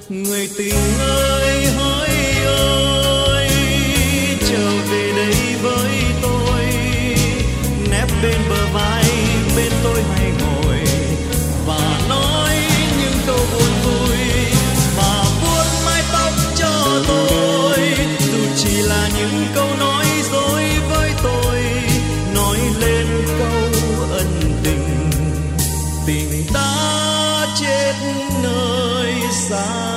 Người tình ơi hỡi ơi, trở về đây với tôi, nép bên bờ vai bên tôi hay ngồi và nói những câu buồn vui, và vuốt mái tóc cho tôi, dù chỉ là những câu nói dối với tôi, nói lên câu ân tình, tình đã chết nơi xa.